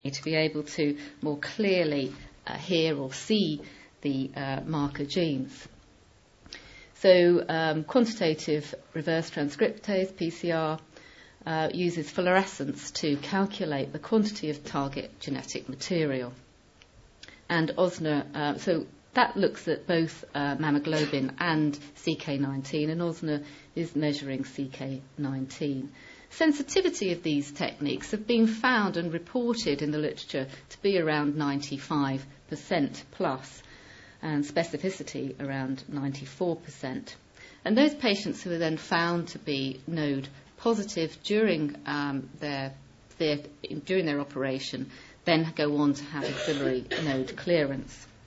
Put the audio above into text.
to be able to more clearly hear or see the marker genes. So quantitative reverse transcriptase, PCR, uses fluorescence to calculate the quantity of target genetic material. And OSNA, so that looks at both mammoglobin and CK19, and OSNA is measuring CK19. Sensitivity of these techniques have been found and reported in the literature to be around 95% plus, and specificity around 94%. And those patients who are then found to be node positive during their operation then go on to have axillary node clearance.